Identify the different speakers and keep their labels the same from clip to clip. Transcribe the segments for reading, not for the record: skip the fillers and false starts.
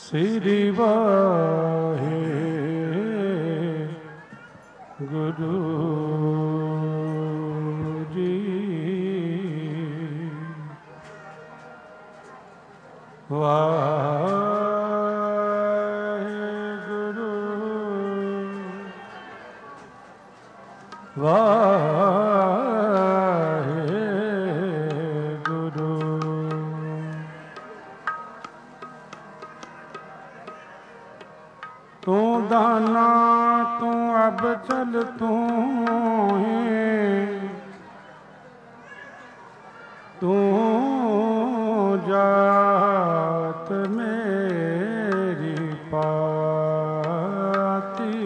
Speaker 1: ਸ੍ਰੀ ਵਾਹਿਗੁਰੂ ਜੀ। ਵਾਹਿਗੁਰੂ ਵਾਹਿਗੁਰੂ। ਤੂੰ ਦਾਨਾ ਤੂੰ ਅਬ ਚਲ ਤੂੰ ਹੈ, ਤੂੰ ਜਾਤ ਮੇਰੀ ਪਾਤੀ,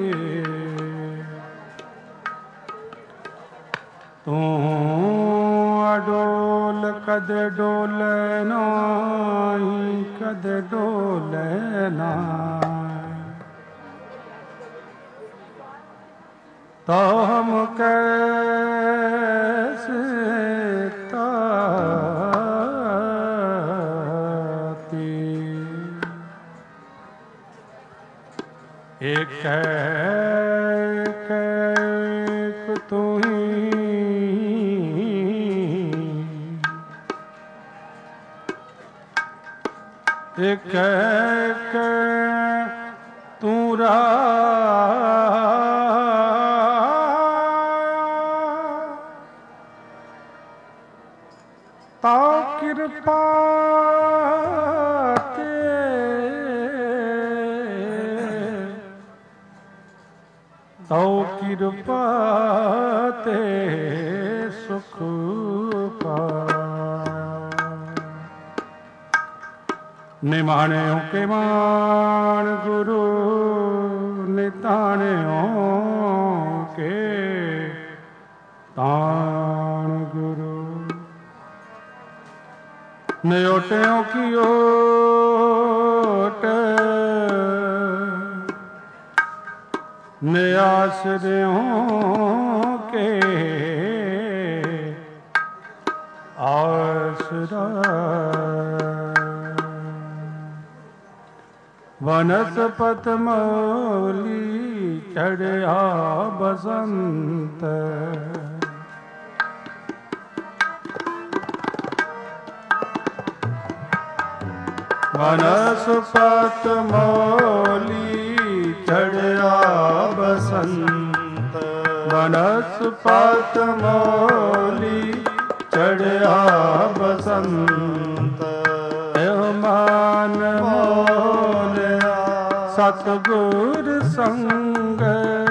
Speaker 1: ਤੂੰ ਅਡੋਲ ਕਦੇ ਡੋਲੇ ਨਾਹੀਂ, ਕਦੇ ਡੋਲੇ ਨਾਹੀਂ। तो हम कैसे ताती, एक तू ही, एक तू ताऊ कृपा ते, ताऊ कृपा ते सुख पा। निमाणियों के मान गुरु, निताणियों के ताण गुरु। न्योटियों की ओट, नियासरियों के आसरा। वनस्पत मौली चढ़िया बसंत, वनस्पत मौली चढ़िया बसंत, वनस्पत मौली चढ़िया बसंत। मान मोलिया सतगुर संग,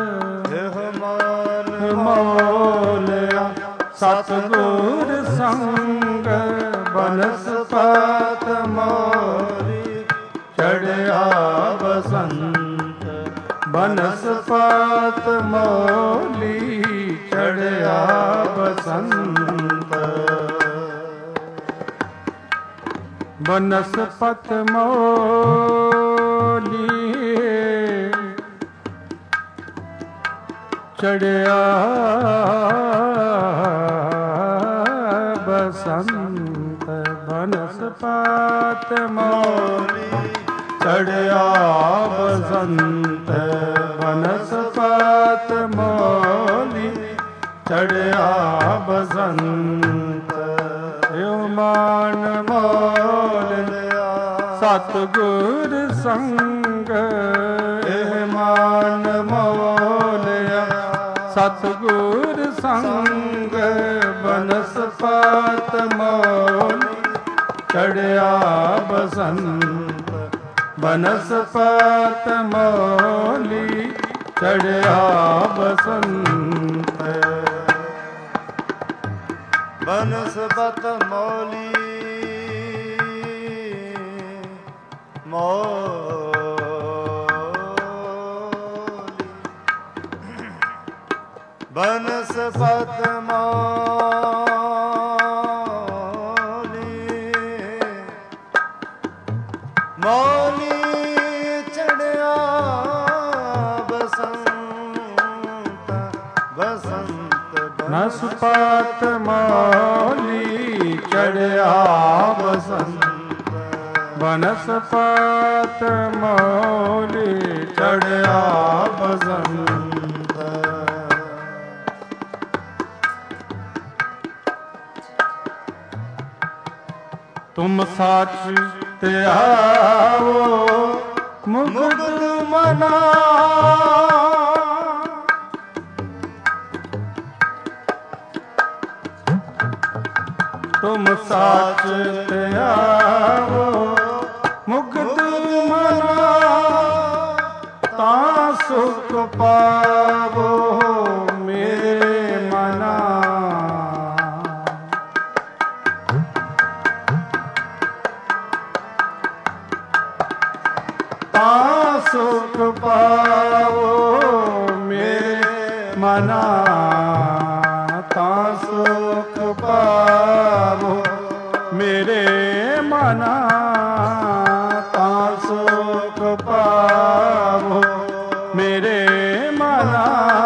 Speaker 1: मान मोलिया सतगुर संग। वनस्पत मौली चढ़िया बसंत, वनस्पत मौली चढ़िया बसंत। वनस्पत मौली चढ़िया बसंत, वनस्पत मौली चढ़िया बसंत। वनस्पत मौली चढ़िया बसंत। मान मोलिया सतगुर संग, मान मोलिया सतगुर संग। वनस्पत मौली चढ़िया बसंत, वनस्पत मौली चढ़िया बसंत। वनस्पत मौली वनस्पत मौली चढ़िया बसंत, बसंत। वनस्पत मौली चढ़िया बसंत,
Speaker 2: ਬਨਸਪਤ ਮੌਲੀ ਚੜਿਆ ਬਸੰਤ। ਤੁਮ ਸਾਚ ਤੇ ਆਵੋ ਮੁਕਤ ਮਨਾ। ਤੁਮ ਸਾਚ ਤੇ ਆਵੋ ਮੁਕਤ ਮਨਾ। ਤਾਂ ਸੁਖ ਪਾਵੋ ਮੇਰੇ ਮਨਾ। ਤਾਂ ਸੁਖ ਪਾਵੋ ਮੇਰੇ ਮਨਾ। ਤਾਂ ਸੁਖ ਪਾਵੋ ਮੇਰੇ ਮਨਾ। ਤਾਂ ਸੁਖ ਪਾਵੋ ਮੇਰੇ ਮਨਾ।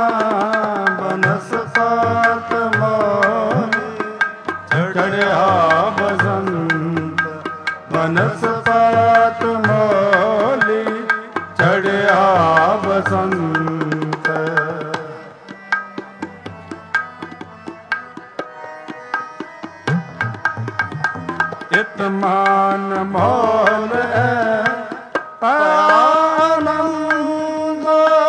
Speaker 2: ਬਨਸਪਤ ਮੌਲੀ ਚੜਿਆ ਬਸੰਤ। ਬਨਸਪਤ ਮੌਲੀ ਚੜਿਆ ਬਸੰਤ। ਇਤ ਮਾਨ ਮੋਲ ਆਨੰਦ।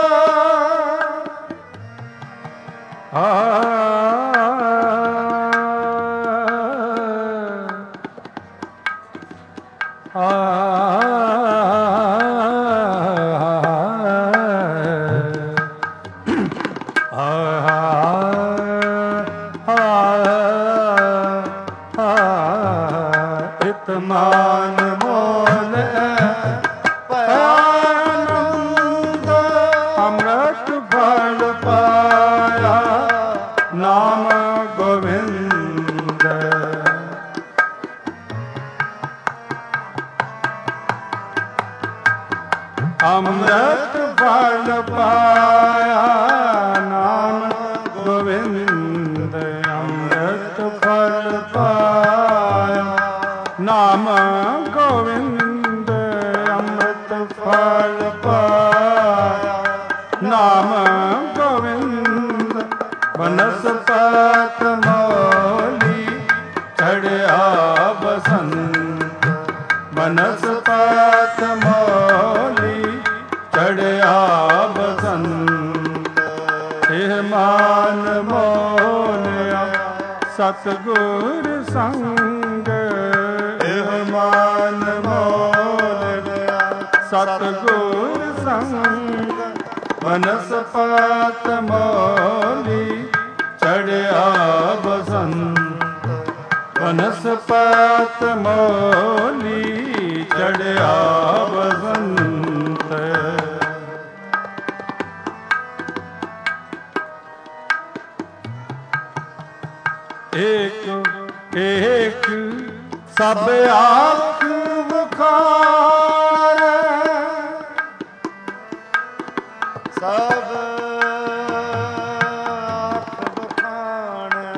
Speaker 2: ਇਤ ਮਾਨ ਮੋਲ ਆਨੰਦ। ਅੰਮ੍ਰਿਤ ਫਲ ਪਾਇਆ ਨਾਮ ਗੋਵਿੰਦ। ਅੰਮ੍ਰਿਤ ਫਲ ਪਾਇਆ ਨਾਮ ਗੋਵਿੰਦ। ਅੰਮ੍ਰਿਤ ਫਲ ਪਾਇਆ ਨਾਮ ਗੋਵਿੰਦ। ਅੰਮ੍ਰਿਤ ਫਲ ਪਾਇਆ ਨਾਮ ਗੋਵਿੰਦ। ਬਨਸਪਤ ਮੌਲੀ ਚੜਿਆ ਬਸੰਤ। ਬਨਸਪਤ ਮੌਲੀ ਚੜਿਆ ਬਸੰਤ। ਇਹ ਮਾਨ ਮੋਲਿਆ ਸਤਿਗੁਰ ਸੰਗ। ਇਹ ਮਾਨ ਮੋਲਿਆ ਸਤਿਗੁਰ ਸੰਗ। ਬਨਸਪਤ ਮੌਲੀ ਚੜਿਆ ਬਸੰਤ। ਬਨਸਪਤ ਮੌਲੀ ਚੜਿਆ ਬਸੰਤ। ਏਕ ਏਕ ਸਭ ਆਖ ਵਖਾਣੈ।
Speaker 1: ਸਭ ਆਖ ਵਖਾਣੈ।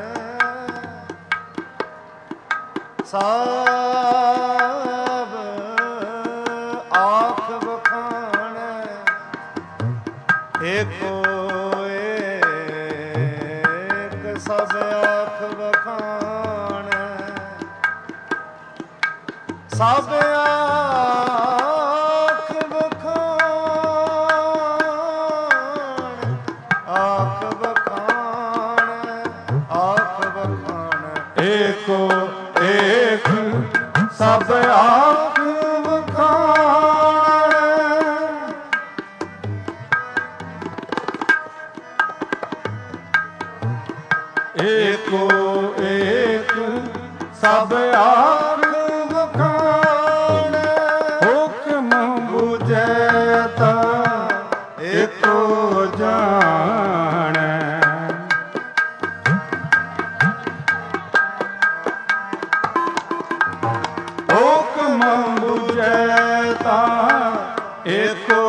Speaker 1: ਸਭ ਆਖ ਵਖਾਣੈ। ਏਕੋ ਏਕ ਸਭ ਆਖ ਵਖਾਣੈ। ਸਭ ਆਖ ਵਖਾਣੈ। ਆਖ ਵਖਾਣੈ। ਆਖ ਵਖਾਣੈ।
Speaker 2: ਏਕੋ ਏਕ ਸਭ ਆਖ ਵਖਾਣੈ। ਏਕੋ ਏਕ ਸਭ ਆਖ ਵਖਾਣੈ। ਹੁਕਮ ਬੁਝੈ ਤਾ ਏਕੋ ਜਾਣੈ। ਹੁਕਮ ਬੁਝੈ ਤਾ ਏਕੋ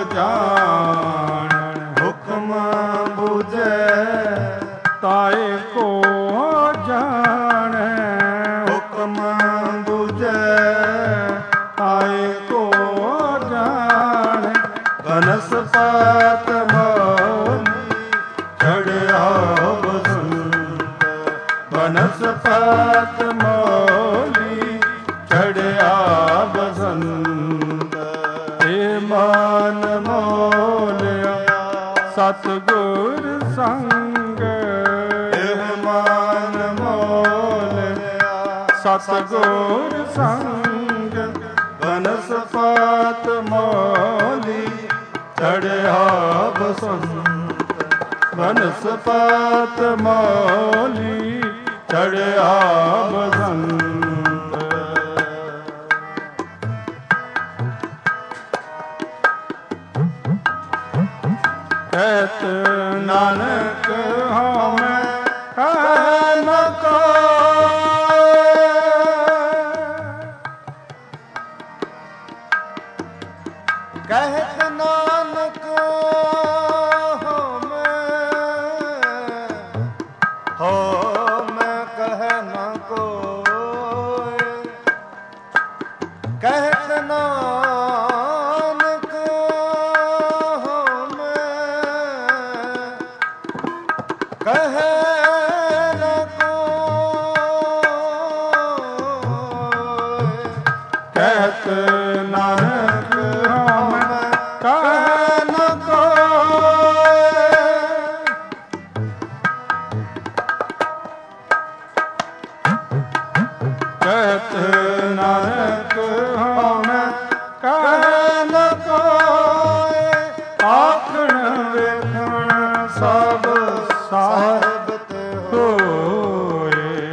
Speaker 2: ਜਾਣੈ। ਹੁਕਮ ਬੁਝੈ ਤਾਏ ਕੋ ਜਾਣੈ। ਹੁਕਮ ਬੁਝੈ ਪਾਤ ਮੋਲੀ ਚੜਿਆ ਬਸੰਤ ਬਨਸ ਪਾਤ ਮੋਲੀ ਚੜਿਆ ਬਸੰਤ ਏ ਮਨ ਮੋਲਿਆ ਸਤਿਗੁਰ ਸੰਗ
Speaker 1: ਇਹ ਮਨ ਮੋਲਿਆ
Speaker 2: ਸਤਿਗੁਰ ਸੰਗ ਬਨਸ ਪਾਤ ਮੋਲੀ ਚੜਿਆ ਬਸੰਤ ਬਨਸ ਪਾਤ ਮੋਲੀ ਚੜਿਆ ਬਸੰਤ ਕਹਿਤ ਨਾਨਕ ਹਉ ਮੈਂ ਕਹਿ ਨ ਕੋਇ
Speaker 1: ਕਹਿਤ ਨਾਨਕ ਹੋ ਮੈਂ ਕਹਿ ਨਾ ਕੋਇ ਕਹਿਤ ਨਾਨਕ ਹੋ ਮੈਂ ਕਹਿ ਨਾ ਕੋਇ
Speaker 2: ਕਹਿਤ ਨਾਨਕ ਹਉ ਮੈਂ ਕਹਿ ਨ ਕੋਇ ਕਹਿਤ ਨਾਨਕ ਹਉ ਮੈਂ ਕਹਿ ਨ ਕੋਇ ਆਖਣ ਵੇਖਣ ਸਭ ਸਾਹਿਬ
Speaker 1: ਸਾਹਿਬ ਤੇ ਹੋ
Speaker 2: ਹੋਏ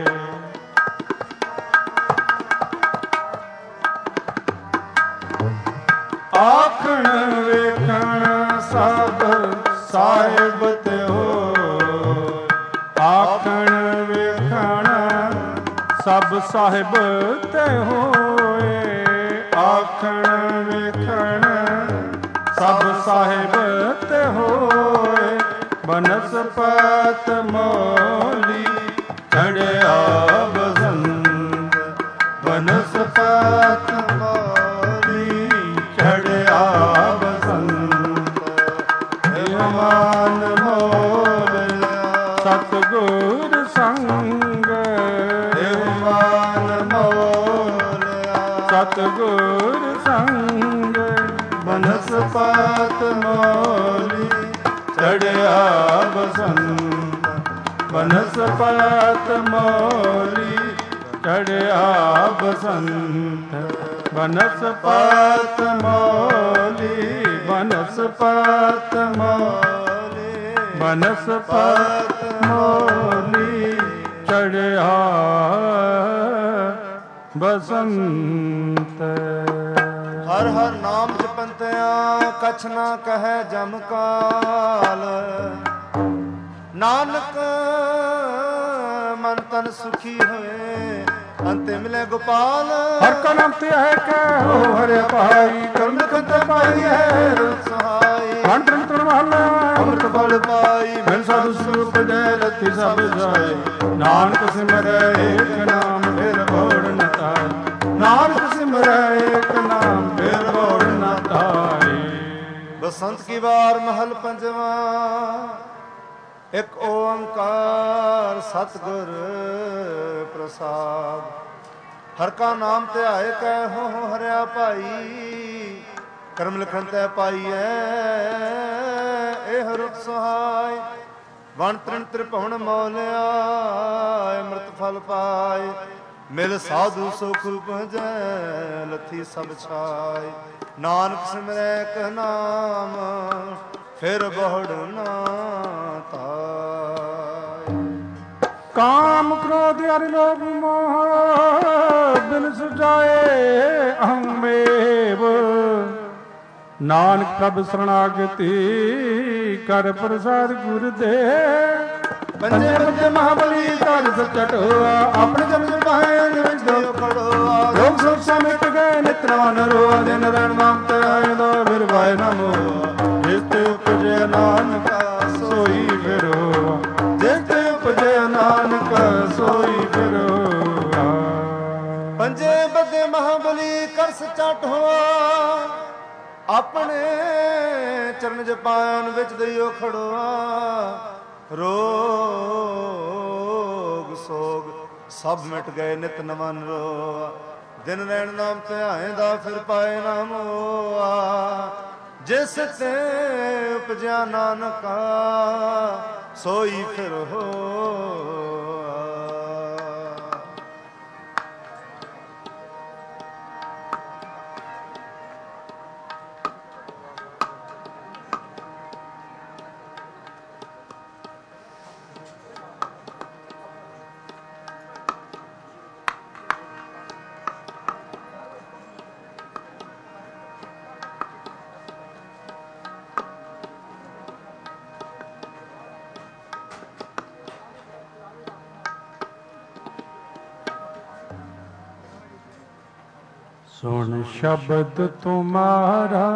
Speaker 2: ਆਖਣ ਵੇਖਣ ਸਭ ਸਾਹਿਬ ਤੇ ਹੋਏ ਆਖਣ ਵੇਖਣ ਸਭ ਸਾਹਿਬ ਤੇ ਹੋਏ ਆਖਣ ਵੇਖਣ ਸਭ ਸਾਹਿਬ ਤੇ ਹੋਏ ਬਨਸਪਤ ਮੋਲੀ ਚੜਿਆ ਬਸੰਤ ਬਨਸਪਤ ਮੋਲੀ ਚੜਿਆ ਬਸੰਤ ਇਹ ਮਨ ਮੋਲਿਆ ਸਤਿਗੁਰ ਸੰਗ ਇਹ ਮਨ ਮੋਲਿਆ ਸਤਿਗੁਰ ਸੰਗ ਬਨਸਪਤ ਮੋਲੀ ਚੜਿਆ ਬਸੰਤ ਬਨਸਪਤ ਮੋਲੀ ਚੜਿਆ ਬਸੰਤ ਬਨਸਪਤ ਮੋਲੀ ਬਨਸਪਤ ਮੋਲੀ ਬਨਸਪਤ ਮੋਲੀ ਚੜਿਆ ਬਸੰਤ
Speaker 1: ਹਰ ਹਰ ਨਾਮ ਜਪੰਤਿਆਂ ਕਛ ਨਾ ਕਹੈ ਜਮ ਕਾਲ ਨਾਨਕ ਮਨ ਤਨ ਸੁਖੀ ਹੋਏ ਅੰਤੇ ਮਿਲੇ ਗੋਪਾਲ
Speaker 2: ਹਰ ਕਾ ਨਾਮ ਤੇ ਹੈ ਕਹਿ ਹੋ ਹਰਿ ਭਾਈ ਕਰਮ ਖਤ ਪਾਈ ਹੈ
Speaker 1: ਸਹਾਈ
Speaker 2: ਮਨ ਤਨ ਤਨ ਮਹਲਾ
Speaker 1: ਅੰਮ੍ਰਿਤ ਫਲ ਪਾਈ
Speaker 2: ਮਿਲ ਸਾਧੂ ਸਰੂਪ ਜੈ ਲਤੀ ਸਭ ਜਾਏ ਨਾਨਕ ਸਿਮਰੈ ਏਕ ਨਾਮ ਫਿਰ ਬੋੜ ਨ ਤਾਈ ਨਾਨਕ ਸਿਮਰੈ ਏਕ ਨਾਮ ਫਿਰ ਬੋੜ ਨ ਤਾਈ
Speaker 1: ਬਸੰਤ ਕੀ ਵਾਰ ਮਹਲ ਪੰਜਵਾਂ ਇੱਕ ਓੰਕਾਰ ਸਤਿਗੁਰ ਪ੍ਰਸਾਦ ਹਰ ਕਾ ਨਾਮ ਧਿਆਏ ਕਹਿ ਹੋ ਹਰਿਆ ਭਾਈ ਕਰਮ ਲਿਖਣ ਤੈ ਪਾਈਐ ਇਹ ਰੁਖ ਸੁਹਾਈ ਵਣ ਤ੍ਰਿਣ ਤ੍ਰਿਭੁਵਨ ਮੌਲਿਆ ਅੰਮ੍ਰਿਤ ਫਲ ਪਾਏ ਮਿਲ ਸਾਧੂ ਸੁਖ ਭਜੈ ਲੱਥੀ ਸਭ ਛਾਏ ਨਾਨਕ ਸਿਮਰੈ ਕਹ ਨਾਮ ਫਿਰ ਬਹੁੜ ਨਾ ਤਾਈ
Speaker 2: ਕਾਮ ਕ੍ਰੋਧ ਅਰਿ ਲੋਭ ਮੋਹ ਬਿਨ ਸੁਜਾਏ ਅਹੰਮੇਵ ਨਾਨਕ ਪ੍ਰਭ ਸਰਣਾਗਤੀ ਕਰ ਪ੍ਰਸਾਦ ਗੁਰ ਦੇ ਪੰਜੇ ਪੰਜੇ ਮਹਾਬਲੀ ਧਰ ਸਚਟ ਹੋਆ ਆਪਣੇ ਜਨ ਪਾਏ ਅੰਗ ਜੋ
Speaker 1: ਖੜੋਆ
Speaker 2: ਰੋਗ ਸਭ ਸਮਿਟ ਗਏ ਨਿਤਰਾਨ ਰੋਆ ਦਿਨ ਰਣ ਨਾਮ ਤੇ ਆਏ ਦੋ ਫਿਰ ਵਾਇ ਨਮੋ ਜਿਸ ਤੇ ਉਪਜੇ ਨਾਨਕ ਸੋਈ ਫਿਰੋ ਜਿਸ ਤੇ ਉਪਜੇ ਨਾਨਕ ਸੋਈ ਫਿਰੋ
Speaker 1: ਪੰਜੇ ਬੱਦੇ ਮਹਾਬਲੀ ਕਰ ਸਚਟ ਹੋਆ ਆਪਣੇ ਚਰਨ ਜਪਾਇਨ ਵਿੱਚ ਦਈਓ ਖੜੋਆ ਰੋਗ ਸੋਗ ਸਭ ਮਿਟ ਗਏ ਨਿਤ ਨਵਾਂ ਨਰੋਆ ਦਿਨ ਰਹਿਣ ਨਾਮ ਧਿਆਏ ਦਾ ਫਿਰ ਪਾਏ ਨਾ ਮੋਆ ਜਿਸ ਤੇ ਉਪਜਿਆ ਨਾਨਕਾ ਸੋਈ ਫਿਰ ਹੋਆ।
Speaker 2: ਸੁਣ ਸ਼ਬਦ ਤੁਮਾਰਾ,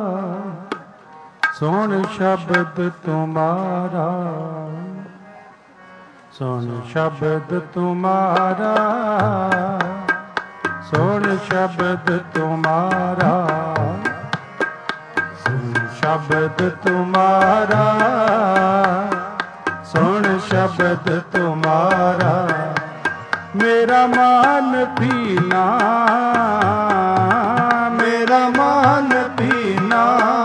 Speaker 2: ਸੁਣ ਸ਼ਬਦ ਤੁਮਾਰਾ, ਸੁਣ ਸ਼ਬਦ ਤੁਮਾਰਾ, ਸੁਣ ਸ਼ਬਦ ਤੁਮਾਰਾ, ਸੁਣ ਸ਼ਬਦ ਤੁਮਾਰਾ, ਸੁਣ ਸ਼ਬਦ ਤੁਮਾਰਾ, ਮੇਰਾ ਮਨ ਪੀਨਾ, ਮੇਰਾ ਮਨ ਪੀਨਾ,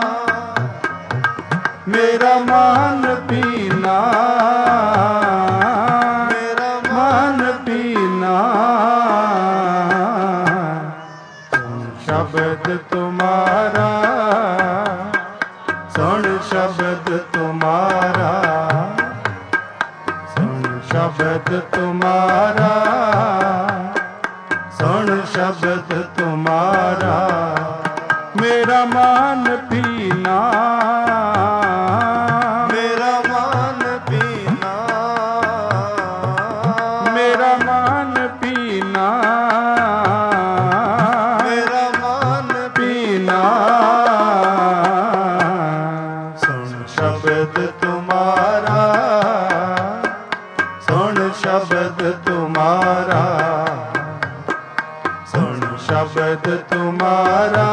Speaker 2: ਮੇਰਾ ਮਨ ਪੀਨਾ, ਮੇਰਾ ਮਨ ਪੀਨਾ, ਸੁਣ ਸ਼ਬਦ ਤੁਮਾਰਾ, ਸੁਣ ਸ਼ਬਦ ਤੁਮਾਰਾ, ਸੁਣ ਸ਼ਬਦ ਤੁਮਾਰਾ, ਸੁਣ ਸ਼ਬਦ ਤੁਮਾਰਾ, ਮੇਰਾ ਮਨ ਪੀਨਾ,
Speaker 1: ਮੇਰਾ ਮਨ ਪੀਨਾ,
Speaker 2: ਮੇਰਾ ਮਨ ਪੀਨਾ,
Speaker 1: ਮੇਰਾ ਮਨ
Speaker 2: ਪੀਨਾ, ਸੁਣ ਸ਼ਬਦ ਤੁਮਾਰਾ, ਸੁਣ ਸ਼ਬਦ ਤੁਮਾਰਾ, ਸੁਣ ਸ਼ਬਦ ਤੁਮਾਰਾ,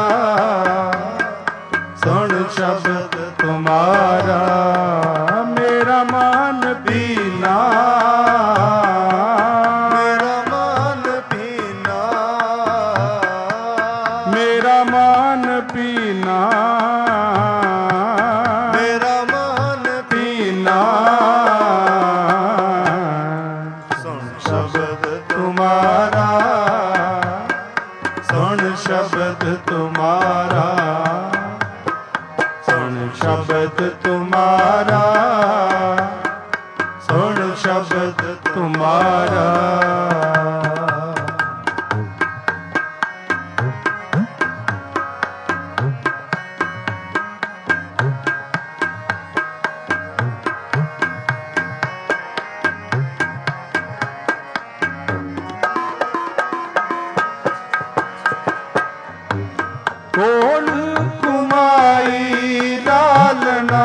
Speaker 2: ਸੁਣ ਸ਼ਬਦ ਤੁਮਾਰਾ, ਮੇਰਾ ਮਨ ਪੀਨਾ,
Speaker 1: ਮੇਰਾ ਮਨ ਪੀਨਾ,
Speaker 2: ਮੇਰਾ ਮਨ ਪੀਨਾ,
Speaker 1: ਮੇਰਾ ਮਨ
Speaker 2: ਪੀਨਾ, ਸੁਣ ਸ਼ਬਦ ਤੁਮਾਰਾ, ਸੁਣ ਸ਼ਬਦ ਤੁਮਾਰਾ, ਸੁਣ ਸ਼ਬਦ ਤੁਮਾਰਾ, ਸੁਣ ਸ਼ਬਦ ਤੁਮਾਰਾ। ਕੋਲ ਕੁਮਾਈ ਲਾਲਨਾ,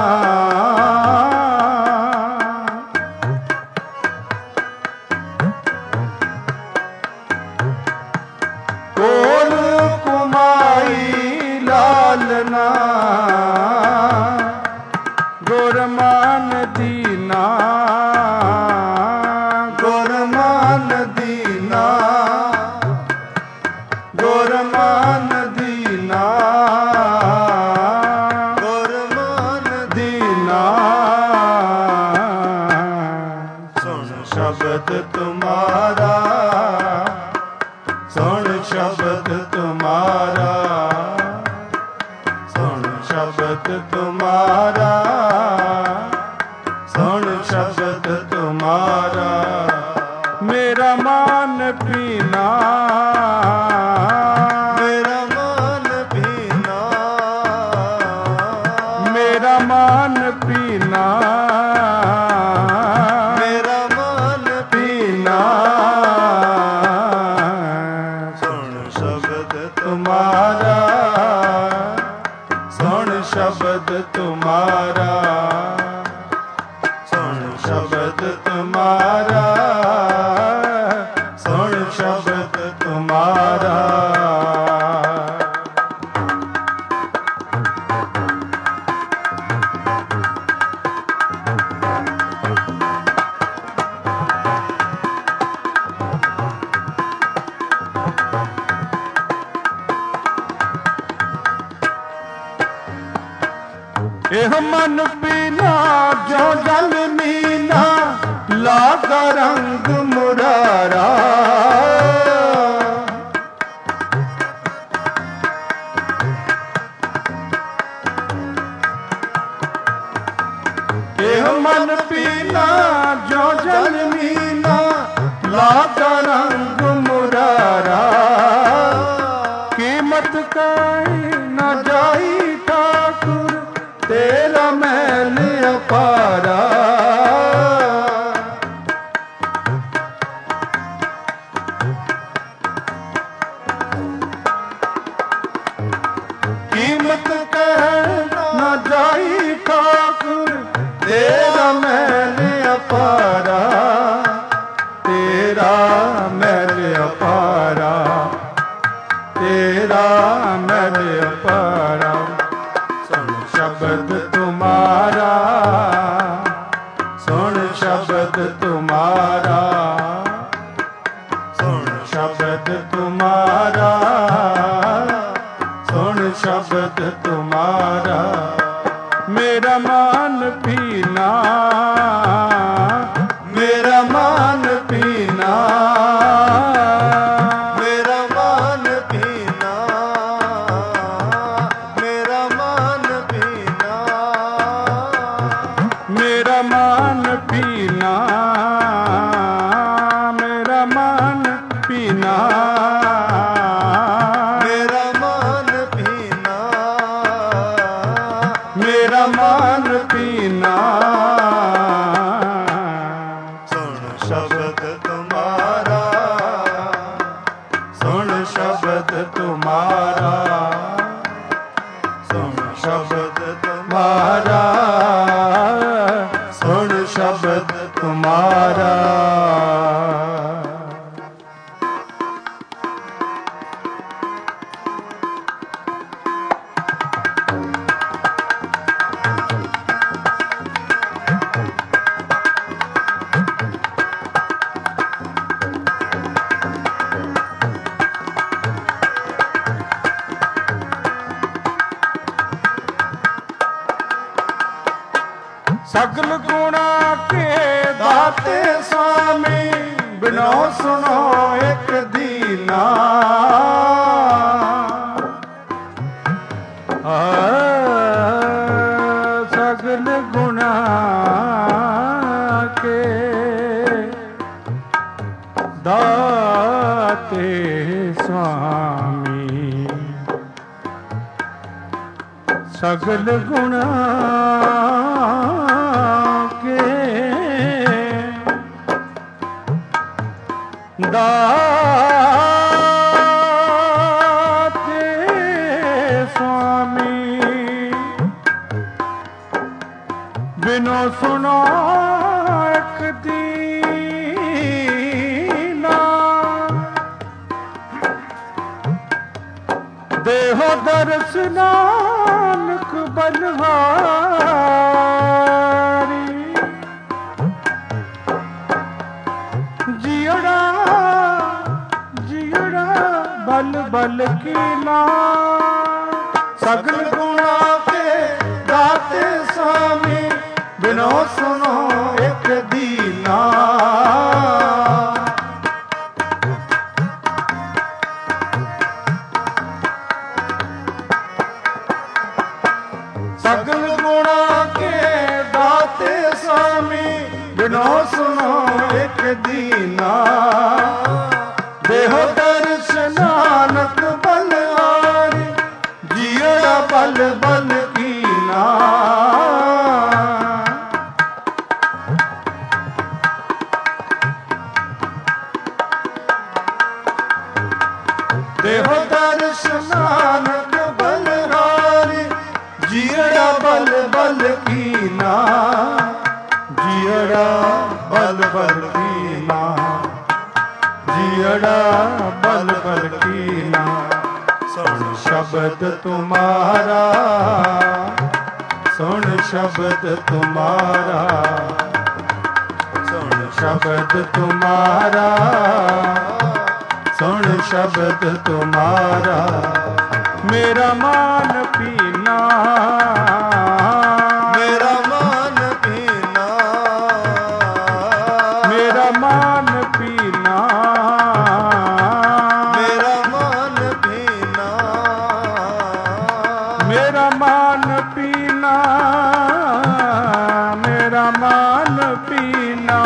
Speaker 2: ਕੋਲ ਕੁਮਾਈ ਲਾਲਨਾ, ਗੁਰਮਾਨ ਦੀਨਾ, ਗੁਰਮਾਨ ਦੀਨਾ, ਗੁਰਮਾਨ ਦੀਨਾ,
Speaker 1: ਗੁਰਮਾਨ
Speaker 2: ਦੀਨਾ, ਸੁਣ ਸ਼ਬਦ ਤੁਮਾਰਾ, ਸੁਣ ਸ਼ਬਦ ਤੁਮਾਰਾ, ਸੁਣ ਸ਼ਬਦ ਤੁਮਾਰਾ, ਸੁਣ ਸ਼ਬਦ ਤੁਮਾਰਾ, ਮੇਰਾ ਮਨ ਪੀਨਾ,
Speaker 1: ਮੇਰਾ ਮਨ ਪੀਨਾ,
Speaker 2: ਮੇਰਾ ਮਨ ਪੀਨਾ,
Speaker 1: ਮੇਰਾ ਮਨ
Speaker 2: ਪੀਨਾ,
Speaker 1: ਸੁਣ ਸ਼ਬਦ
Speaker 2: ਤੁਮਾਰਾ, ਸੁਣ ਸ਼ਬਦ ਤੁਮਾਰਾ, ਸੁਣ ਸ਼ਬਦ ਤੁਮਾਰਾ, ਸੁਣ ਸ਼ਬਦ ਤੁਮਾਰਾ। ਇਹ ਮਨ ਪੀਨਾ ਜੋ ਜਲ ਮੀਨਾ ਲਾਗਾ ਰੰਗ ਮੁਰਾਰਾ ਇਹ ਮਨ ਪੀਨਾ ਜੋ ਜਲ ਮੀਨਾ ਲਾਗਾ ਰੰਗ ਮੁਰਾਰਾ ਕੀਮਤ ਕਾਈ ਨਾ ਜਾਈ ਠਾਕੁਰ ਤੇਰਾ ਮੈਲ ਅਪਾਰਾ ਕੀਮਤ ਕਹਿ ਨਾ ਜਾਈ ਠਾਕੁਰ ਤੇਰਾ ਮੈਲ ਅਪਾਰਾ ਤੇਰਾ ਮੈਲ ਅਪਾਰਾ ਤੇਰਾ ਮੈਲ ਅਪਾਰਾ ਸੁਣ ਸ਼ਬਦ ਤੁਮਾਰਾ ਸੁਣ ਸ਼ਬਦ ਤੁਮਾਰਾ ਸੁਣ ਸ਼ਬਦ ਤੁਮਾਰਾ ਸੁਣ ਸ਼ਬਦ ਤੁਮਾਰਾ ਮੇਰਾ ਮਨ ਪੀਨਾ ਮੇਰਾ ਮਨ ਪੀਨਾ
Speaker 1: ਮੇਰਾ ਮਨ ਪੀਨਾ ਮੇਰਾ ਮਨ ਪੀਨਾ
Speaker 2: ਮੇਰਾ ਮਨ ਪੀਨਾ ਮੇਰਾ ਮਨ ਪੀਨਾ
Speaker 1: ਮੇਰਾ ਮਨ ਪੀਨਾ
Speaker 2: ਮੇਰਾ ਮਨ ਪੀਨਾ
Speaker 1: ਸੁਣ ਸ਼ਬਦ ਤੁਮਾਰਾ
Speaker 2: ਸੁਣ ਸ਼ਬਦ ਤੁਮਾਰਾ ਸੁਣ ਸ਼ਬਦ ਤੁਮਾਰਾ ਸੁਣ ਸ਼ਬਦ ਤੁਮਾਰਾ ਸਗਲ ਗੁਣਾ ਕੇ ਦਾਤੇ स्वामी ਬਿਨੋ ਸੁਨੋ ਇੱਕ ਦੀਨਾ ਸਗਲ ਗੁਣਾ ਕੇ ਦਾਤੇ स्वामी ਸਗਲ ਗੁਣਾ ਦਾਤੇ स्वामी ਬਿਨੋ ਸੁਨੋ ਇੱਕ ਦੀਨਾ ਦੇਹੋ ਦਰਸ ਨਾਨਕ ਬਲਹਾਰੀ ਜੀੜਾ ਜੀੜਾ ਬਲ ਬਲ ਕੀਨਾ ਸਗਲ ਗੁਣਾ ਕੇ ਦਾਤੇ स्वामी ਬਿਨੋ ਸੁਨੋ ਇੱਕ ਦੀਨਾ ਸਗਲ ਗੁਣਾ ਕੇ ਦਾਤੇ स्वामी ਬਿਨੋ ਸੁਨੋ ਇੱਕ ਦੀਨਾ ਦੇਹੋ ਦਰਸ ਨਾਨਕ ਬਲਿਹਾਰੀ ਜੀੜਾ ਬਲ ਬਲ ਕੀਨਾ ਦੇਹੋ ਦਰਸ ਨਾਨਕ ਬਲਿਹਾਰੀ ਜੀੜਾ ਬਲ ਬਲ ਕੀਨਾ ਜੀੜਾ ਬਲ ਬਲ ਕੀਨਾ ਜੀੜਾ ਬਲ ਬਲ ਕੀਨਾ ਸੁਣ ਸ਼ਬਦ ਤੁਮਾਰਾ ਸੁਣ ਸ਼ਬਦ ਤੁਮਾਰਾ ਸੁਣ ਸ਼ਬਦ ਤੁਮਾਰਾ ਸੁਣ ਸ਼ਬਦ ਤੁਮਾਰਾ ਮੇਰਾ ਮਨ ਪੀਨਾ ਮੇਰਾ ਮਾਨ ਪੀਨਾ, ਮੇਰਾ ਮਾਨ ਪੀਨਾ,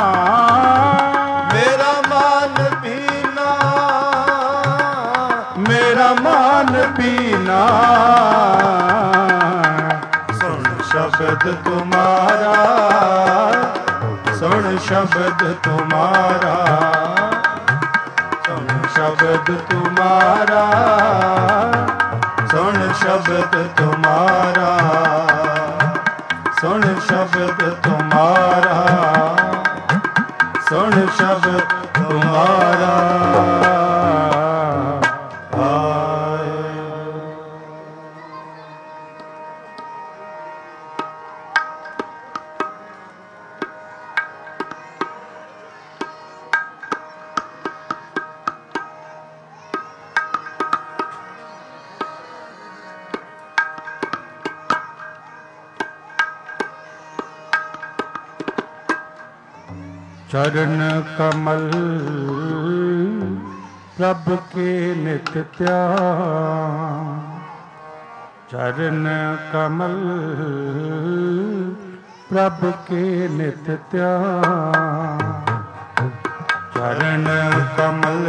Speaker 1: ਮੇਰਾ ਮਾਨ ਪੀਨਾ,
Speaker 2: ਮੇਰਾ ਮਾਨ ਪੀਨਾ,
Speaker 1: ਸੁਣ
Speaker 2: ਸ਼ਬਦ ਤੁਮਾਰਾ, ਸੁਣ ਸ਼ਬਦ ਤੁਮਾਰਾ, ਸੁਣ ਸ਼ਬਦ ਤੁਮਾਰਾ, ਸੁਣ ਸ਼ਬਦ ਤੁਮਾਰਾ, ਸੁਣ ਸ਼ਬਦ ਤੁਮਾਰਾ, ਸੁਣ ਸ਼ਬਦ ਤੁਮਾਰਾ। चरण कमल प्रभ के नित ध्यान, चरण कमल प्रभ के नित ध्यान, चरण कमल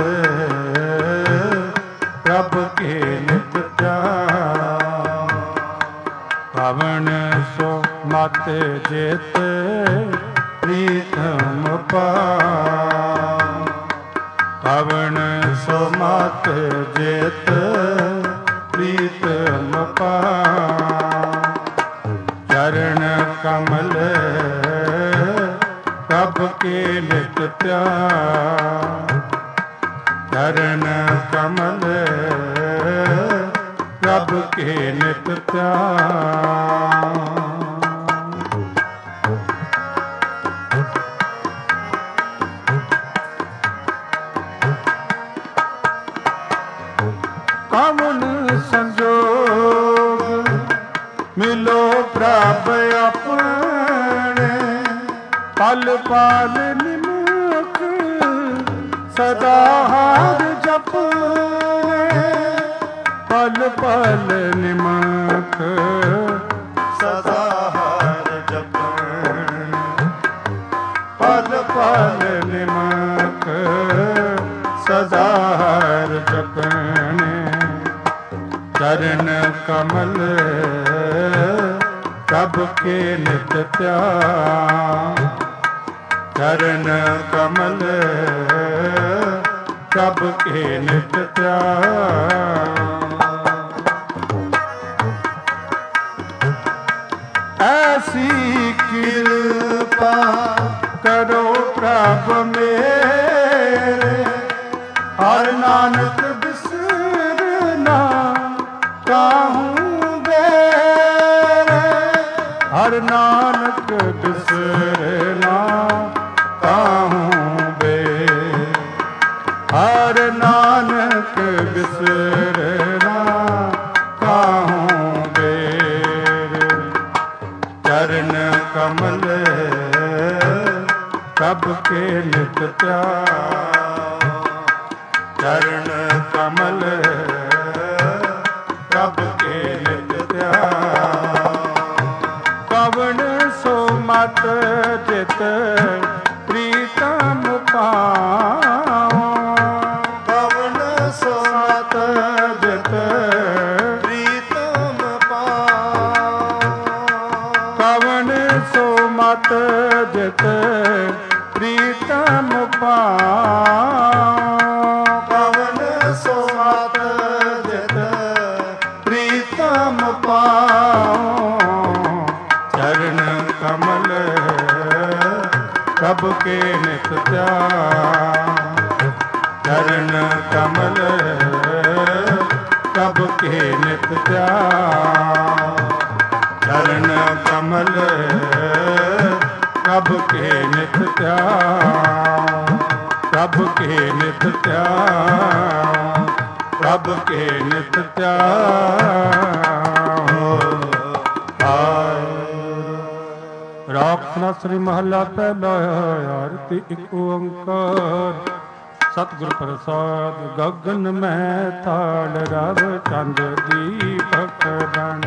Speaker 2: प्रभ के नित ध्यान, पवन सो मत जेत प्रीतम पान, पवन सो मत जेत प्रीतम पान, चरण कमल प्रभ के नित ध्यान, चरण कमल प्रभ के नित ध्यान। कवन संजोग मिलो प्रभ अपने, पल पल निमुख सदा हार जपने, पल पल निमुख
Speaker 1: ਸਦਾ ਹਰ ਜਪਣ,
Speaker 2: पल पल निमुख सदा हार जपने, चरण कमल प्रभ के नित ध्यान, चरण कमल प्रभ के नित ध्यान। ऐसी कृपा करो प्रभ मेरे, हर नानक बिसरना काहूँ बेरे, हर नानक बिसरना काहूँ बेरे, हर नानक बिसरना काहूँ बेरे, चरण कमल प्रभ के नित ध्यान, चरण कमल प्रभ के नित ध्यान, कवन सो मत जित प्रीतम पाओ,
Speaker 1: ਕਵਨ ਸੋ
Speaker 2: मत जित
Speaker 1: ਪ੍ਰੀਤਮ ਪਾਉ,
Speaker 2: कवन सो मत जित प्रीतम पाओ,
Speaker 1: ਕਵਨ ਸੋ
Speaker 2: मत जित प्रीतम पाओ, चरण कमल प्रभ के नित ध्यान, चरण कमल प्रभ के नित ध्यान, चरण कमल प्रभ के नित ध्यान, प्रभ के नित ध्यान, प्रभ के नित ध्यान। ਰਾਖਣਾ ਸ੍ਰੀ ਮਹੱਲਾ ਪਹਿਲਾ। ਆਰਤੀ ਇੱਕ ਓੰਕਾਰ ਸਤਿਗੁਰ ਪ੍ਰਸਾਦ। ਗਗਨ ਮੈਂ ਤਾਲ ਰਵ ਚੰਦ ਦੀਪਕ ਬਣ,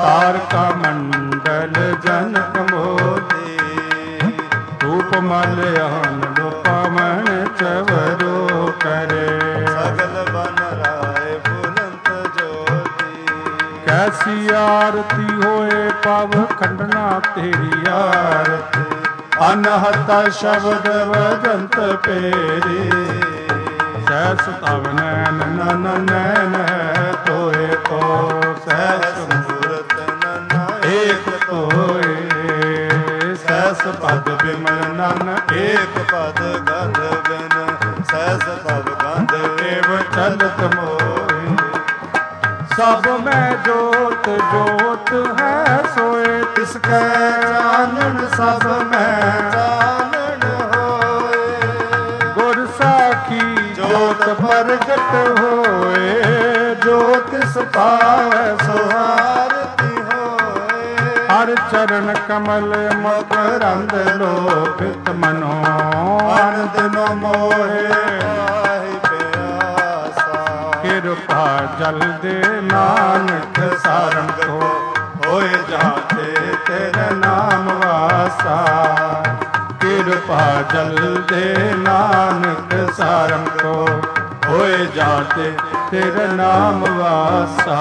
Speaker 2: ਤਾਰਕਾ ਮੰਡਲ ਜਨਕ ਮੋਦੀ, ਧੂਪ ਮਲਿਆਨ ਲੋਪਾਵਣ ਚਵਰੋ ਕਰੇ,
Speaker 1: ਸਗਲ ਬਨ ਰਾਏ ਬੁਲੰਦ ਜੋਤੀ,
Speaker 2: ਕੈਸੀ ਆਰਤੀ ਹੋਏ ਪਵ ਖੰਡਨਾ ਤੇਰੀ ਆਰਤੀ, ਅਨਹਤਾ ਸ਼ਬਦ ਵਜੰਤ ਪੇਰੀ, ਸਹਿਸ ਤਵ ਨੈਨ ਨਨ ਨੈਨ ਤੋਏ ਕੋ, ਸਹਿਸ
Speaker 1: ਮੂਰਤ ਨਨ
Speaker 2: ਏਕ ਤੋਏ, ਸਹਿਸ ਪਦ ਬਿਮਲ ਨਨ
Speaker 1: ਏਕ ਪਦ ਗੰਧ ਬਿਨ, ਸਹਿਸ ਭਵ ਗੰਧ
Speaker 2: ਏਵ ਚਲਤ ਮੋਏ, ਸਭ ਮੈਂ ਜੋਤ ਜੋਤ ਹੈ ਸੋਏ, ਤਿਸ ਕੈ ਚਾਨਣ ਸਭ ਮੈਂ
Speaker 1: ਚਾਨਣ ਹੋਏ,
Speaker 2: ਗੁਰ ਸਾਖੀ ਜੋਤ ਪ੍ਰਗਟ ਹੋਏ, ਜੋ ਤਿਸ ਪਾਵੈ ਸੋ
Speaker 1: ਆਰਤੀ ਹੋਏ,
Speaker 2: ਹਰ ਚਰਨ ਕਮਲ ਮਕਰੰਦ ਲੋਭਿਤ ਮਨੋ, ਆਨੰਦ ਨੋ ਮੋਹੇ
Speaker 1: ਆਹੀ ਪਿਆਸਾ,
Speaker 2: ਕਿਰਪਾ ਜਲ ਦੇ ਨਾਨਕ ਸਾਰੰਗ ਕੋ, ਹੋਏ ਜਾਤੇ ਤੇਰੇ ਨਾਮ ਵਾਸਾ, ਕਿਰਪਾ ਜਲ ਦੇ ਨਾਨਕ ਸਾਰੰਗ ਕੋ, ਹੋਏ ਜਾਤੇ ਤੇਰੇ ਨਾਮ ਵਾਸਾ,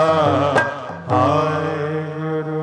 Speaker 2: ਹਾਏ ਗੁਰੂ।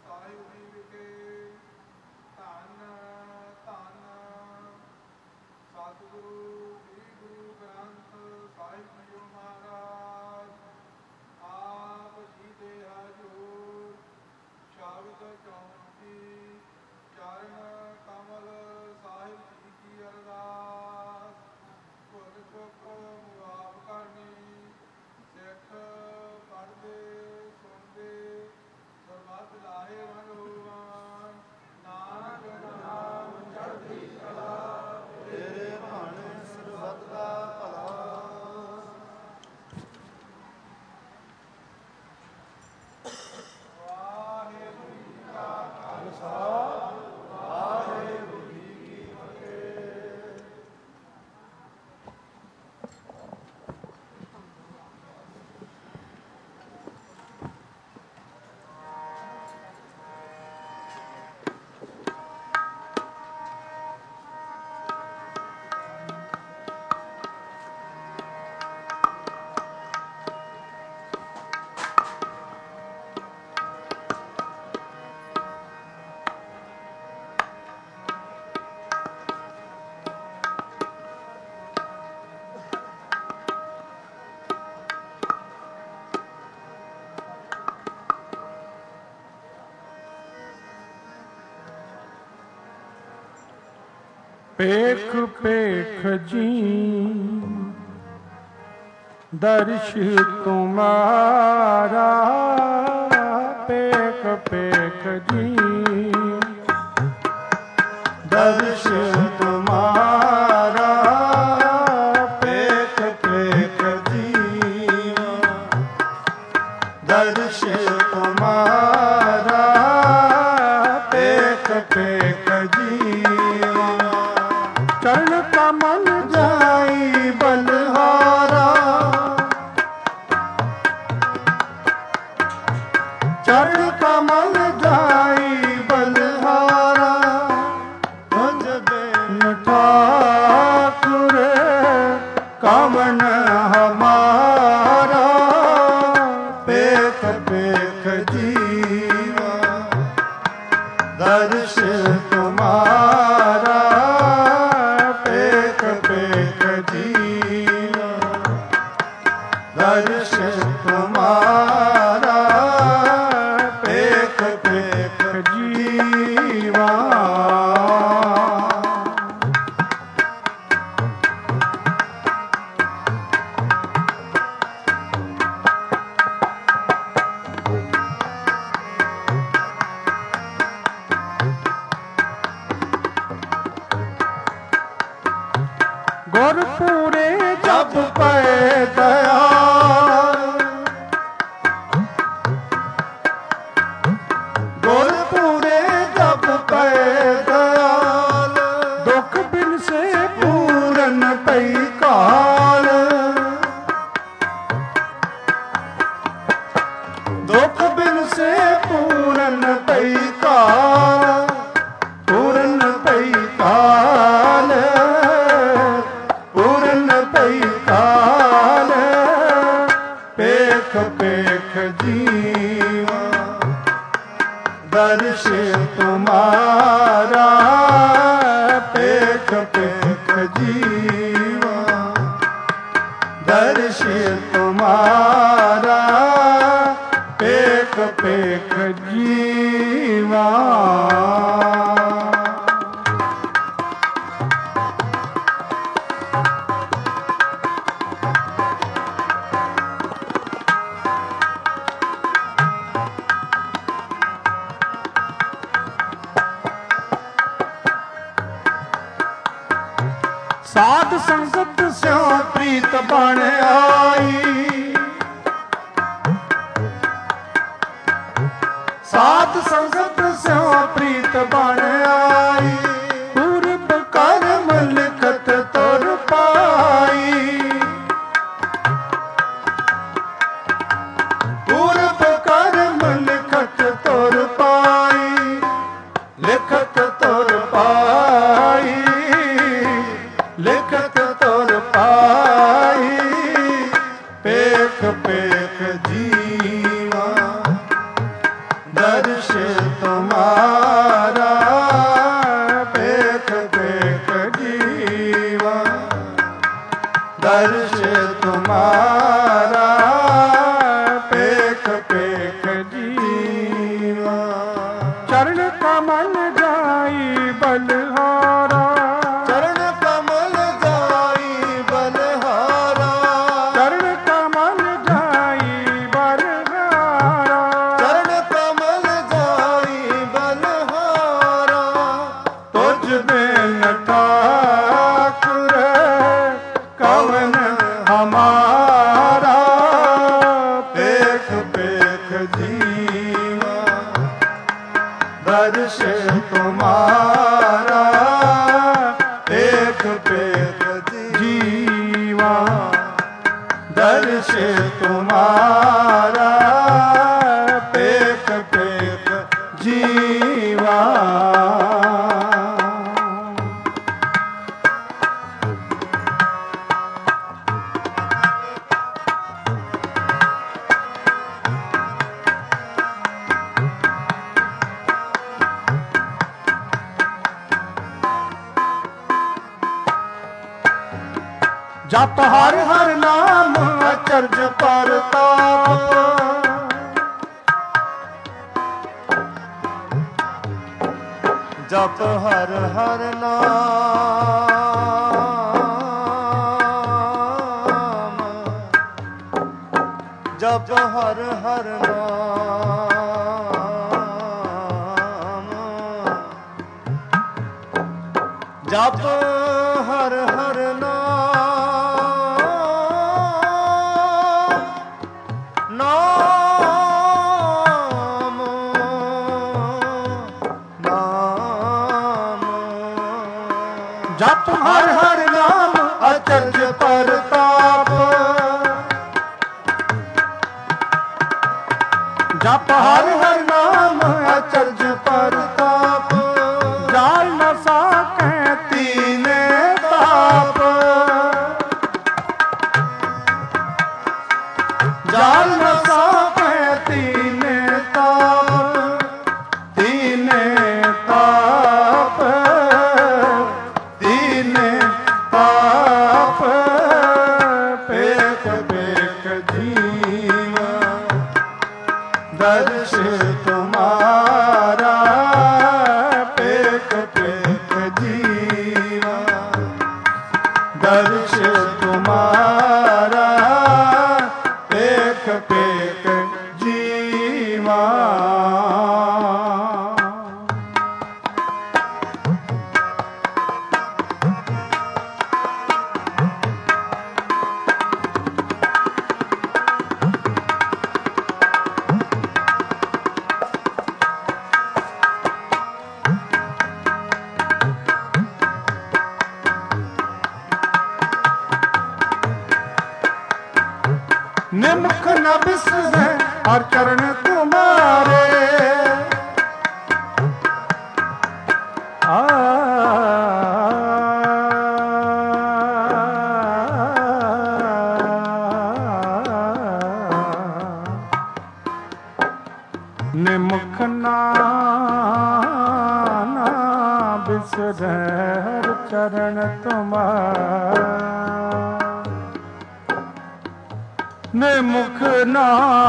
Speaker 2: ਸਾਹਿਬ ਜੀ ਵਿਖੇ ਧੰਨ ਧੰਨ ਸਤਿਗੁਰੂ ਸ੍ਰੀ ਗੁਰੂ ਗ੍ਰੰਥ ਸਾਹਿਬ ਜੀਓ ਮਹਾਰਾਜ ਆਪ ਜੀ ਦੇ ਹਜੂਰ ਸ਼ਬਦ ਚੌਂਕੀ ਚਰਨ ਕਮਲ ਸਾਹਿਬ ਜੀ ਕੀ ਅਰਦਾਸ ਭੁੱਲ ਚੁੱਕ ਮੁਆਫ ਕਰਨੀ ਸਿੱਖ ਪੜ੍ਹਦੇ ਸੁਣਦੇ ਸਰਬੱਤ ਲਾਹੇ ਮਨੋਵਾਨ ਨਾਨਕ ਨਾਮ ਚੜ੍ਹਦੀ ਕਲਾ
Speaker 1: ਤੇਰੇ ਭਾਣੇ ਸਰਬੱਤ ਦਾ ਭਲਾ।
Speaker 2: ਵਾਹਿਗੁਰੂ ਜੀ ਕਾ ਖਾਲਸਾ
Speaker 1: ਵਾਹਿਗੁਰੂ ਜੀ ਕੀ ਫਤਿਹ।
Speaker 2: ਪੇਖ ਪੇਖ ਜੀ ਦਰਸ਼ ਤੁਮਾਰਾ ਪੇਖ ਪੇਖ ਜੀ
Speaker 1: ਦਰਸ਼ ਤੁਮਾਰਾ ਪੇਖ ਪੇਖ ਜੀਵਾ ਦਰਸ਼ ਤੁਮਾਰਾ ਪੇਖ ਪੇਖ ਜੀਵਾ
Speaker 2: ਚਰਨ ਕਮਲ
Speaker 1: ਜਾਈ ਬਲਹਾਰਾ
Speaker 2: ਚਰਨ ਕਮਲ ਜਾਈ
Speaker 1: ਬਲਹਾਰਾ ਤੁਝ ਬਿਨ
Speaker 2: ਠਾਕੁਰ ਕਵਨ ਹਮਾਰਾ
Speaker 1: ਪੇਖ ਪੇਖ ਜੀਵਾ ਦਰਸ਼ ਤੁਮਾਰਾ ਪੇਖ ਪੇਖ ਜੀਵਾ ਦਰਸ਼ ਤੁਮਾਰਾ ਪੇਖ ਪੇਖ
Speaker 2: ਜੀਵਾ ਗੁਰਪੂਰੇ
Speaker 1: ਜਪ ਪਏ ਦਇਆਲ ਗੁਰਪੂਰੇ ਜਪ ਪਏ ਦਇਆਲ
Speaker 2: ਦੁੱਖ ਬਿਨ ਸੇ
Speaker 1: ਪੂਰਨ ਪਈ ਕਾਲ ਦੁੱਖ ਬਿਨ ਸੇ ਪੂਰਨ ਪਈ ਕਾਲ ਪੂਰਨ ਪਈ ਕਾਲ ਪੂਰਨ ਪਈ ਕਾਲ ਪੇਖ ਪੇਖ ਜੀਵਾ ਦਰਸ਼ ਤੁਮਾਰਾ ਪੇਖ ਪੇਖ ਜੀਵਾ ਦਰਸ਼ ਤੁਮਾਰਾ ਪੇਖ ਪੇਖ ਜੀਵਾ
Speaker 2: ਸਾਧ ਸੰਗਤ
Speaker 1: ਸਿਉ ਪ੍ਰੀਤ ਬਣ ਆਈ ਸਾਧ ਸੰਗਤ ਸਿਉ ਪ੍ਰੀਤ ਬਣ ਆਈ
Speaker 2: ਪੂਰਬ
Speaker 1: ਕਰਮ ਲਿਖਤ ਤੁਰ ਪਾਈ ਪੂਰਬ ਕਰਮ ਲਿਖਤ ਤੁਰ ਪਾਈ ਲਿਖਤ ਤੁਰ ਪਾਈ ਲਿਖਤ ਤੁਰ ਪਾਈ ਪੇਖ ਪੇਖ ਜੀਵਾ ਦਰਸ਼
Speaker 2: ਚਰਨ ਕਮਲ ਜਾਈ ਬਲਹਾਰਾ,
Speaker 1: ਚਰਨ ਕਮਲ ਜਾਈ ਬਲਹਾਰਾ,
Speaker 2: ਚਰਨ ਕਮਲ ਜਾਈ ਬਲਹਾਰਾ,
Speaker 1: ਚਰਨ ਕਮਲ ਜਾਈ ਬਲਹਾਰਾ।
Speaker 2: ਤੁਝ ਬਿਨ ਠਾਕੁਰ ਕਵਨ ਹਮਾਰਾ, ਪੇਖ ਪੇਖ ਜੀਵਾ ਦਰਸ਼ ਤੁਮਾਰਾ, ਪੇਖ ਪੇਖ ਜੀਵਾ ਦਰਸ਼ ਤੁਮਾਰਾ, ਪੇਖ ਪੇਖ ਜੀਵਾ। ਜਪ ਹਰ ਹਰ ਨਾਮ ਅਚਰਜ ਪਰਤਾਪ,
Speaker 1: ਜਪ ਹਰ ਹਰ ਨਾਮ, ਜਪ ਹਰ ਹਰ ਨਾਮ, ਜਪ ਹਰ ਹਰ ਨਾਮ,
Speaker 2: ਜਪ ਹਰ ਹਰ ਨਾਮ ਅਚਰਜ ਪਰਤਾਪ, ਜਪ ਹਰ ਹਰ ਨਾਮ ਅਚਰਜ ਪਰਤਾਪ, ਜਾਲ ਨ ਸਾਕੈ ਤੀਨੇ ਤਾਪ, ਜਾਲ ਨ ਸਾਕੈ ਤੀਨੇ ਤਾਪ, ਤੀਨੇ ਤਾਪ, ਤੀਨੇ ਤਾਪ, ਪੇਖ ਪੇਖ ਜੀਵਾ ਦਰਸ਼ ਤੁਮਾਰਾ, ਪੇਖ ਪੇਖ ਜੀਵਾ ਦਰਸ਼ ਤੁਮਾਰਾ, ਪੇਖ ਪੇਖ ਜੀਵਾ। ਨਿਮਖ ਨ ਬਿਸਰੈ ਹਰ ਚਰਨ ਤੁਮਾਰੇ, ਨਿਮਖ ਨਾ ਬਿਸਰੈ ਹਰ ਚਰਨ ਤੁਮਾਰੇ, ਨਿਮਖ ਨਾ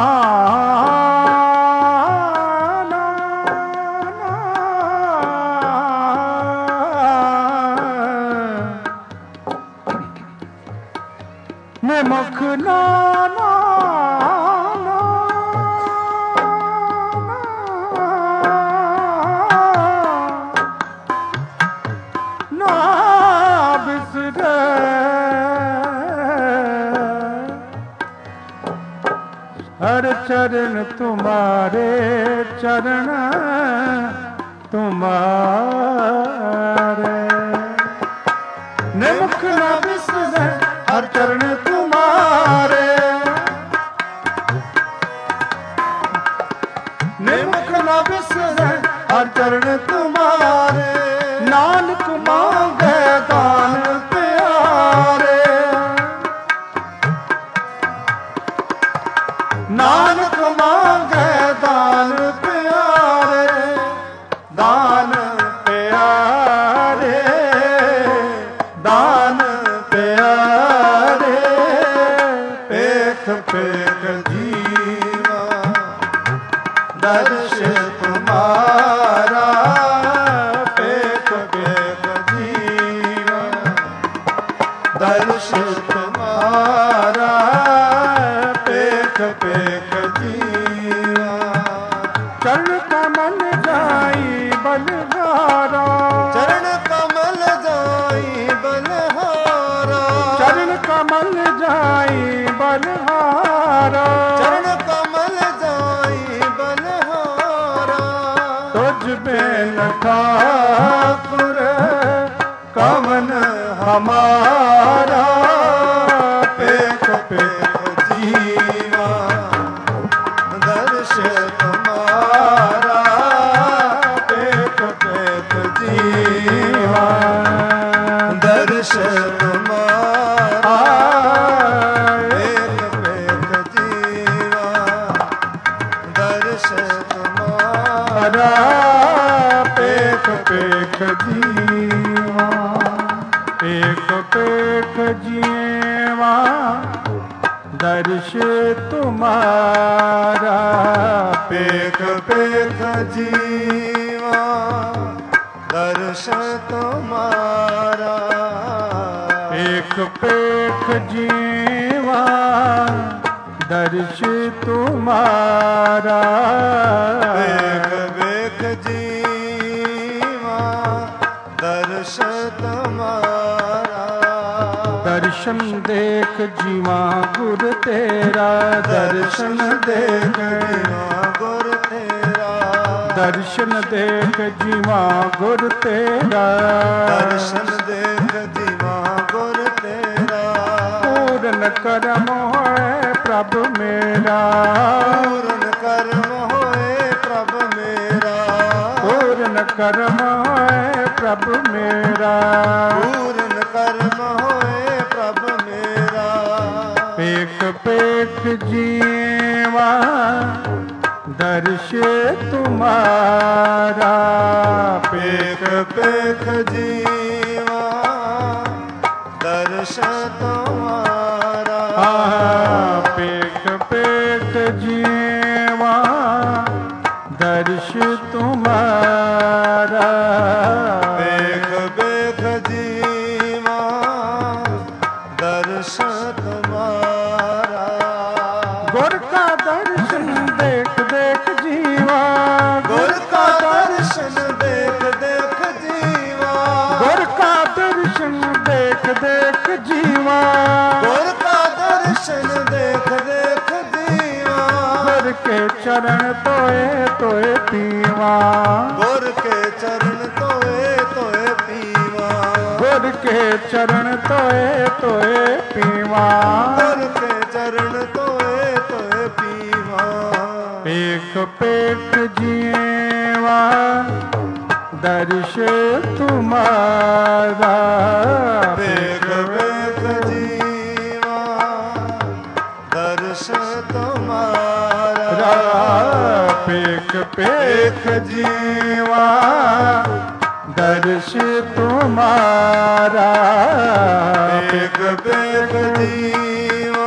Speaker 2: ਨਿਮਖ ਨਾ ਬਿਸਰੈ हर चरण तुम्हारे चरण तुम्हारे, निमुख न बिसरै हर चरण तुम्हारे, निमुख न बिसरै हर चरण तुम्हारे, नानक मांगे दान प्यारे, नानक मांगे दान प्यारे, दान प्यारे, दान प्यारे, पेख पेख जीवा दर्श तुम्हारे, ਤੁਝ ਬਿਨ ਠਾਕੁਰ ਕਵਨ ਹਮਾਰਾ। ਪੇਖ ਪੇਖ ਜੀਵਾ ਦਰਸ਼ ਤੁਮਾਰਾ। ਪੇਖ ਪੇਖ ਜੀਵਾ ਦਰਸ਼ ਤੁਮਾਰਾ। ਪੇਖ ਪੇਖ ਜੀਵਾ ਦਰਸ਼ ਤੁਮਾਰਾ। ਪੇਖ ਪੇਖ ਜੀਵਾ ਪੇਖ ਪੇਖ ਜੀਵਾ ਦਰਸ਼ ਤੁਮਾਰਾ।
Speaker 1: ਪੇਖ ਪੇਖ ਜੀਵਾ ਦਰਸ਼ ਤੁਮਾਰਾ।
Speaker 2: ਪੇਖ ਪੇਖ ਜੀਵਾ ਦਰਸ਼ ਤੁਮਾਰਾ।
Speaker 1: ਪੇਖ ਪੇਖ ਜੀਵਾ ਦਰਸ਼ ਤੁਮਾਰਾ।
Speaker 2: ਦਰਸ਼ਨ ਦੇਖ ਜੀਵਾ ਗੁਰ ਤੇਰਾ। ਦਰਸ਼ਨ ਦੇਖ
Speaker 1: ਜੀਵਾ ਗੁਰ ਤੇਰਾ।
Speaker 2: ਦਰਸ਼ਨ ਦੇਖ ਜੀਵਾ ਗੁਰ ਤੇਰਾ।
Speaker 1: ਦਰਸ਼ਨ ਦੇਖ ਜੀਵਾ ਗੁਰ ਤੇਰਾ।
Speaker 2: ਪੂਰਨ ਕਰਮ ਹੋਏ ਪ੍ਰਭ ਮੇਰਾ।
Speaker 1: ਪੂਰਨ ਕਰਮ ਹੋਏ ਪ੍ਰਭ ਮੇਰਾ।
Speaker 2: ਪੂਰਨ ਕਰਮ ਹੋਏ ਪ੍ਰਭ ਮੇਰਾ।
Speaker 1: ਪੂਰਨ ਕਰਮ ਹੋਏ ਪ੍ਰਭ ਮੇਰਾ।
Speaker 2: ਪੇਖ ਪੇਖ ਜੀਵਾ ਦਰਸ਼ ਤੁਮਾਰਾ।
Speaker 1: ਪੇਖ ਪੇਖ ਜੀਵਾ ਦਰਸ਼ ਤੁਮਾਰਾ।
Speaker 2: ਪੇਖ ਪੇਖ ਜੀਵਾ ਦਰਸ਼ ਤੁਮਾਰਾ।
Speaker 1: ਪੇਖ ਪੇਖ ਜੀਵਾ ਦਰਸ਼ ਤੁਮਾਰਾ।
Speaker 2: ਗੁਰ ਕਾ ਦਰਸ਼ਨ ਦੇਖ ਦੇਖ ਜੀਵਾ।
Speaker 1: ਗੁਰ ਕਾ ਦਰਸ਼ਨ ਦੇਖ ਦੇਖ ਜੀਵਾ।
Speaker 2: ਗੁਰ ਕਾ ਦਰਸ਼ਨ ਦੇਖ ਦੇਖ ਜੀਵਾ।
Speaker 1: ਗੁਰ ਕਾ ਦਰਸ਼ਨ ਦੇਖ ਦੇਖ ਜੀਵਾ।
Speaker 2: ਗੁਰ ਕੇ ਚਰਨ ਤੋਏ ਤੋਏ ਪੀਵਾ।
Speaker 1: ਗੁਰ ਕੇ ਚਰਨ ਧੋਏ ਧੋਏ ਪੀਵਾ।
Speaker 2: ਗੁਰ ਕੇ ਚਰਨ ਤੋਏ ਤੋਏ ਪੀਵਾ।
Speaker 1: ਗੁਰ ਕੇ ਚਰਨ ਧੋਏ ਧੋਏ ਪੀਵਾ।
Speaker 2: ਪੇਖ ਪੇਖ ਜੀਵਾ ਦਰਸ਼ ਤੁਮਾਰਾ।
Speaker 1: ਪੇਖ ਪੇਖ ਜੀਵਾ ਦਰਸ਼ ਤੁਮਾਰਾ।
Speaker 2: ਪੇਖ ਪੇਖ ਜੀਵਾ ਦਰਸ਼ ਤੁਮਾਰਾ।
Speaker 1: ਪੇਖ ਪੇਖ ਜੀਵਾ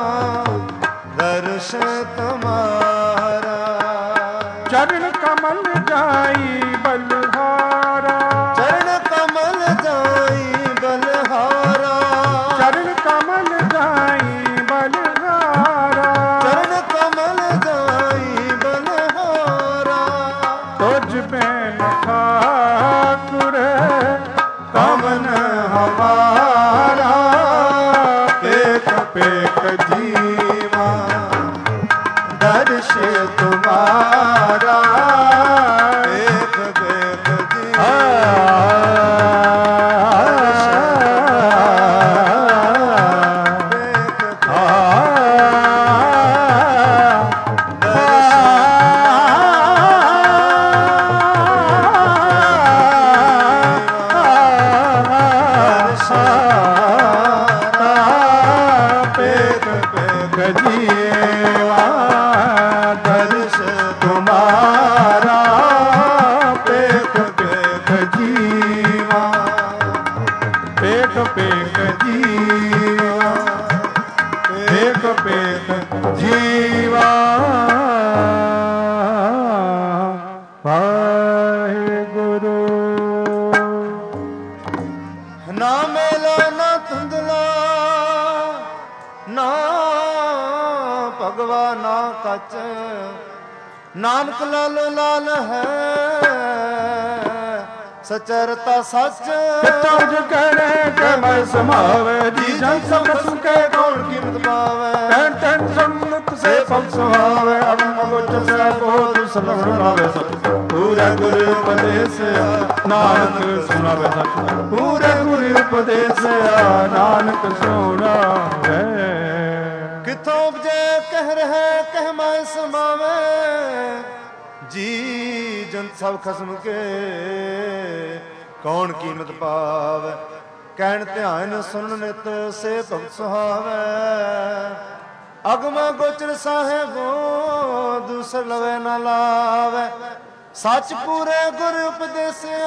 Speaker 1: ਦਰਸ਼ ਤੁਮਾਰਾ।
Speaker 2: ਚਰਨ ਕਮਲ ਜਾਈ ਬਲਹਾਰਾ।
Speaker 1: ਚਰਨ ਕਮਲ ਜਾਈ ਬਲਹਾਰਾ।
Speaker 2: ਚਰਨ ਕਮਲ ਜਾਈ ਬਲਹਾਰਾ।
Speaker 1: ਚਰਨ ਕਮਲ ਜਾਈ ਬਲਹਾਰਾ।
Speaker 2: ਤੁਝ ਬਿਨ ਠਾਕੁਰ ਕਵਨ ਹਮਾਰਾ। ਪੇਖ ਪੇਖ ਜੀਵਾ ਦਰਸ਼ ਤੁਮਾਰਾ।
Speaker 1: ਪੇਖ ਪੇਖ ਜੀਵਾ ਨਾਨਕ ਲਾਲੋ ਲਾਲ ਹੈ ਸਚਰਤਾ ਸੱਚ।
Speaker 2: ਤੁਝ ਕਰੇ ਕਮਲ ਸਮਾਵੇ ਜੀ ਜਨ ਸਭ ਸੁਖੇ
Speaker 1: ਕੌਣ ਕੀਮਤ ਪਾਵੇ।
Speaker 2: ਤਨ ਤਨ ਸੰਤ ਸੇ ਭਗਤ ਸੁਹਾਵੇ ਅਗਮ ਗੋਚਰ ਸਾਹਿਬ ਸਲਵਣ ਲਾਵੇ ਸਚ ਪੂਰੇ ਗੁਰੂ ਉਪਦੇਸਿਆ ਨਾਨਕ ਸੁਣਾਵੇ ਸਚ ਪੂਰੇ ਗੁਰੂ ਉਪਦੇਸਿਆ ਨਾਨਕ ਸੁਣਾਵੇ
Speaker 1: ਕਿਥੋਂ ਉਪਜੇ ਕਹਿ ਰਹੇ ਕਹਿ ਮੈਂ ਸਮਾਵੇ ਜੀ ਜੰਤ ਸਭ ਖਸਮ ਕੇ ਕੌਣ ਕੀਮਤ ਪਾਵੇ ਕਹਿਣ ਧਿਆਨ ਸੁਣਨ ਨਿਤ ਸੇ ਭਗਤ ਸੁਹਾਵੇ ਅਗਮ ਗੋਚਰ ਸਾਹਿਬੋ ਦੂਸਰ ਲਵੇ ਨਾ ਲਾਵੇ ਸੱਚ ਪੂਰੇ ਗੁਰ ਉਪਦੇਸਿਆ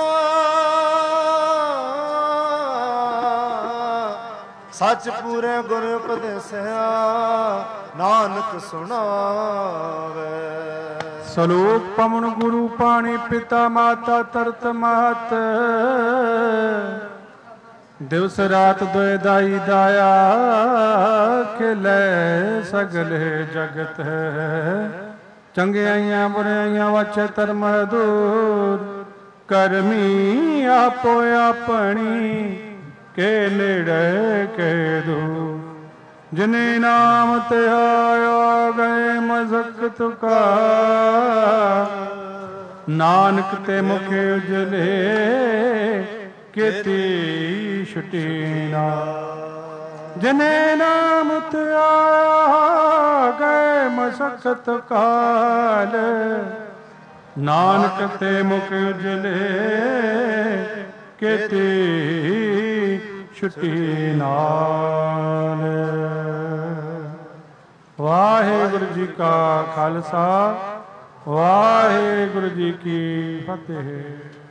Speaker 1: ਸੱਚ ਪੂਰੇ ਗੁਰ ਉਪਦੇਸਿਆ ਨਾਨਕ ਸੁਣਾਵੇ
Speaker 2: ਸਲੋਕ ਪਵਨ ਗੁਰੂ ਪਾਣੀ ਪਿਤਾ ਮਾਤਾ ਤਰਤ ਮਹਤ ਦਿਵਸ ਰਾਤ ਦੋਇ ਦਾਈ ਦਾਇਆ ਖਿਲੇ ਸਗਲੇ ਜਗਤ ਚੰਗਿਆਈਆਂ ਬੁਰਾਈਆਂ ਵਾਚੇ ਧਰਮ ਦੂਰ ਕਰਮੀ ਆਪੋ ਆਪਣੀ ਕੇ ਨੇੜੇ ਕੇ ਦੂਰ ਜਿਨੇ ਨਾਮ ਤੇ ਆਇਆ ਗਏ ਮਜ਼ਕਤ ਕਾ ਨਾਨਕ ਤੇ ਮੁਖ ਉਜਲੇ ਕੀਤੀ ਛੁਟੀ ਨਾ ਜਿਨੇ ਨਾਮ ਤੇ ਆਇਆ ਗਏ ਮਜ਼ਕਤ ਕਾਲ ਨਾਨਕ ਤੇ ਮੁਖ ਉਜਲੇ ਕੀਤੀ ਛੁਟੀ ਨਾਲ। ਵਾਹਿਗੁਰੂ ਜੀ ਕਾ ਖਾਲਸਾ ਵਾਹਿਗੁਰੂ ਜੀ ਕੀ ਫਤਿਹ।